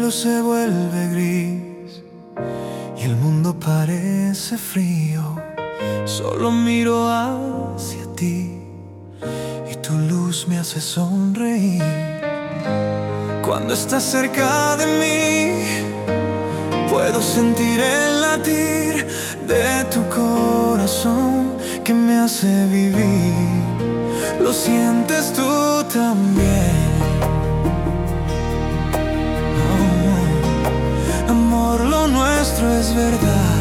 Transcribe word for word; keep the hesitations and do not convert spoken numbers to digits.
cielo se vuelve gris y el mundo parece frío. Solo miro hacia ti y tu luz me hace sonreír. Cuando estás cerca de mí, puedo sentir el latir de tu corazón que me hace vivir. ¿Lo sientes tú también? Oh, amor, lo nuestro es verdad.